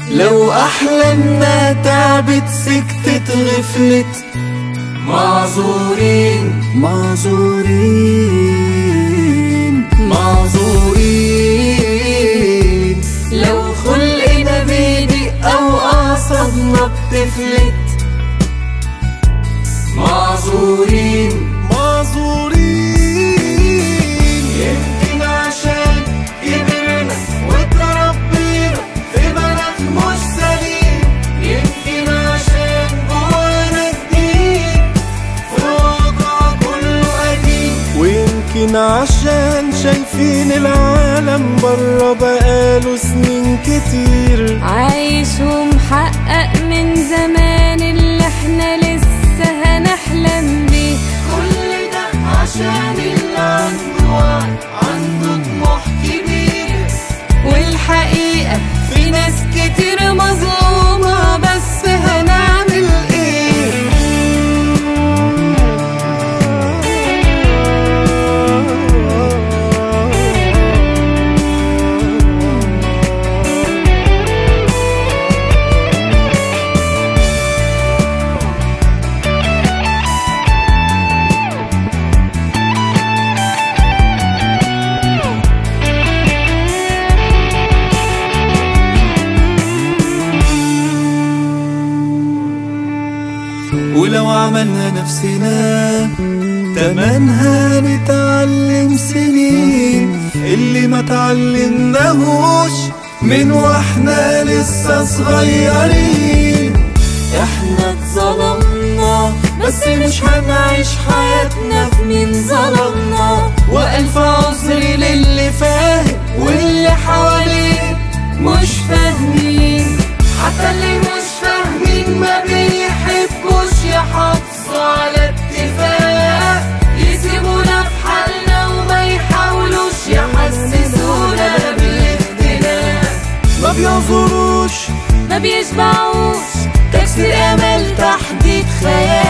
لو أحلامنا تعبت سكتت غفلت، معذورين معذورين معذورين. لو خلقنا بيضيق أو أعصابنا بتفلت، معذورين معذورين. يمكن عشان كبرنا وتربينا في مناخ مش سليم، يمكن عشان جوانا جديد في وضع كله قديم، ويمكن عشان شايفين العالم برا بقاله سنين كتير، عايش ومحقق من زمان اللي احنا لسه هنحلم بيه. كل ده عشان اللي عنده وعي، عنده طموح كبير. والحقيقة في ناس كتير مظلومة، بس هنعمل ايه؟ ولو عملنا نفسنا تمنها نتعلم سنين اللي ما تعلمناهوش من واحنا لسه صغيرين. احنا اتظلمنا بس مش هنعيش حياتنا في مين ظلمنا، والف عذر للي فاهم واللي حواليه مش فاهمين. حتى اللي مش فاهمين ما بيحبوش يحافظوا على اتفاق، يسيبونا في حالنا وما يحاولوش يحسسونا بالاختلاف. ما بيعذروش ما بيشبعوش، تكسير امل تحديد خيال.